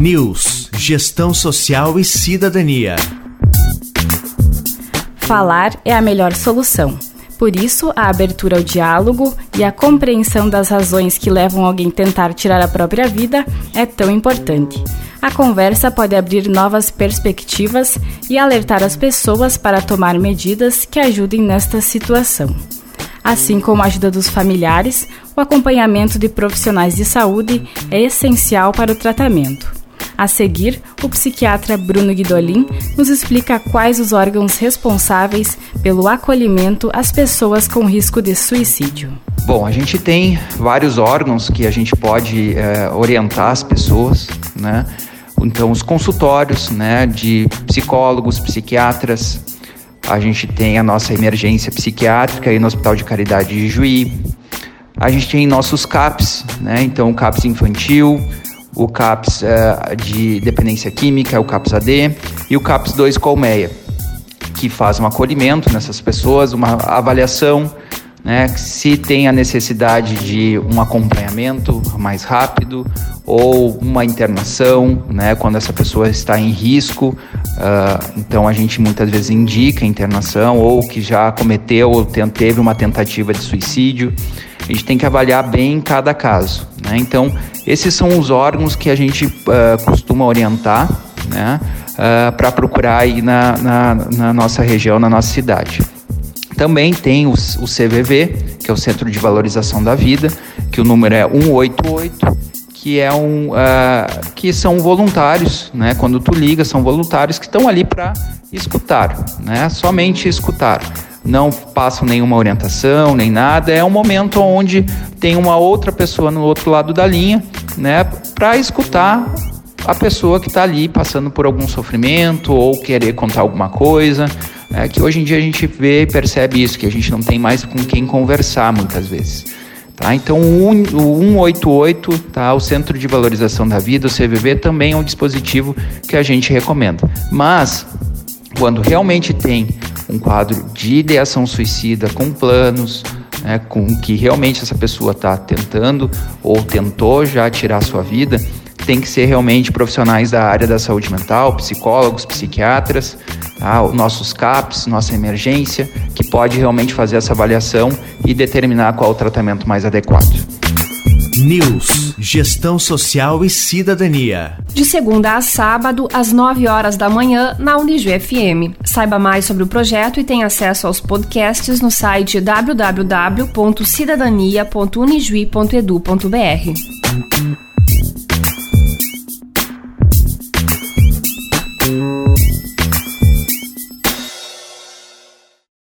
News, Gestão Social e Cidadania. Falar é a melhor solução. Por isso, a abertura ao diálogo e a compreensão das razões que levam alguém a tentar tirar a própria vida é tão importante. A conversa pode abrir novas perspectivas e alertar as pessoas para tomar medidas que ajudem nesta situação. Assim como a ajuda dos familiares, o acompanhamento de profissionais de saúde é essencial para o tratamento. A seguir, o psiquiatra Bruno Guidolin nos explica quais os órgãos responsáveis pelo acolhimento às pessoas com risco de suicídio. Bom, a gente tem vários órgãos que a gente pode orientar as pessoas, né? Então, os consultórios, né, de psicólogos, psiquiatras. A gente tem a nossa emergência psiquiátrica aí no Hospital de Caridade de Juí. A gente tem nossos CAPs, né? Então, o CAPs infantil, o CAPs de dependência química, o CAPs AD e o CAPs 2 Colmeia, que faz um acolhimento nessas pessoas, uma avaliação, né, se tem a necessidade de um acompanhamento mais rápido ou uma internação, né, quando essa pessoa está em risco. Então a gente muitas vezes indica internação ou que já cometeu ou teve uma tentativa de suicídio. A gente tem que avaliar bem cada caso, né? Então, esses são os órgãos que a gente costuma orientar, né, para procurar aí na nossa região, na nossa cidade. Também tem o CVV, que é o Centro de Valorização da Vida, que o número é 188, que são voluntários, né? Quando tu liga, são voluntários que estão ali para escutar, né? Somente escutar. Não passam nenhuma orientação, nem nada. É um momento onde tem uma outra pessoa no outro lado da linha, né, para escutar a pessoa que está ali passando por algum sofrimento ou querer contar alguma coisa. Que hoje em dia a gente vê e percebe isso, que a gente não tem mais com quem conversar muitas vezes. Tá? Então o 188, tá? O Centro de Valorização da Vida, o CVV, também é um dispositivo que a gente recomenda. Mas, quando realmente tem um quadro de ideação suicida com planos, né, com que realmente essa pessoa está tentando ou tentou já tirar a sua vida, tem que ser realmente profissionais da área da saúde mental, psicólogos, psiquiatras, tá? Nossos CAPs, nossa emergência, que pode realmente fazer essa avaliação e determinar qual o tratamento mais adequado. News, Gestão Social e Cidadania. De segunda a sábado, às 9 horas da manhã, na Unijuí FM. Saiba mais sobre o projeto e tenha acesso aos podcasts no site www.cidadania.unijuí.edu.br.